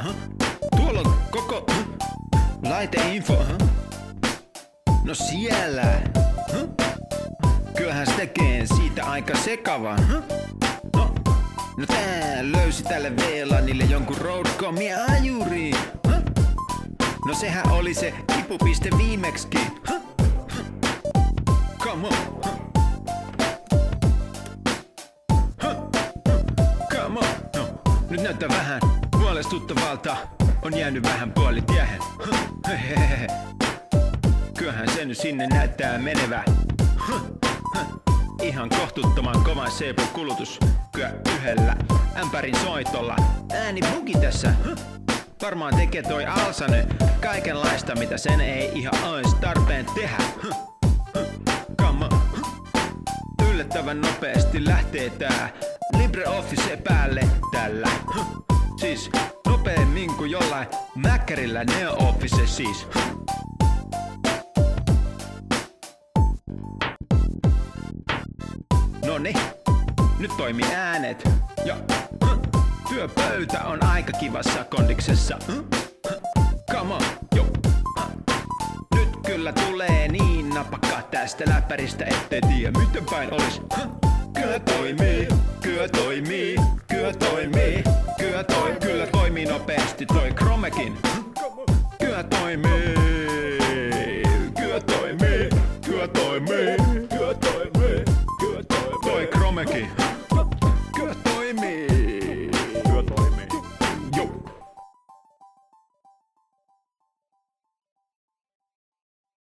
Tuolla on koko laiteinfo. No siellä. Kyllähän se tekee siitä aika sekava. No tää löysi tälle VLANille jonkun roadcomia ajuri. No sehän oli se kipupiste viimeksi. Come on. Come on. No, nyt näyttää vähän huolestuttavalta. On jäänyt vähän puolitiehen. Kyllähän se nyt sinne näyttää menevä. Ihan kohtuuttoman kovan CPU-kulutus. Kyllä yhdellä ämpärin soitolla. Ääni bugi tässä. Varmaan tekee toi Alsane kaikenlaista, mitä sen ei ihan ois tarpeen tehdä. Come on. Yllättävän nopeasti lähtee tää LibreOffice päälle tällä. Siis nopeemmin kuin jollain Mäkkärillä NeoOffice siis. Noniin, nyt toimii äänet ja työpöytä on aika kivassa kondiksessa. Come on, jo. Nyt kyllä tulee niin napakka tästä läppäristä, ettei tiedä miten päin olis. Kyllä toimii, kyllä toimii, kyllä toimii, kyllä toimii nopeasti toi Chromekin.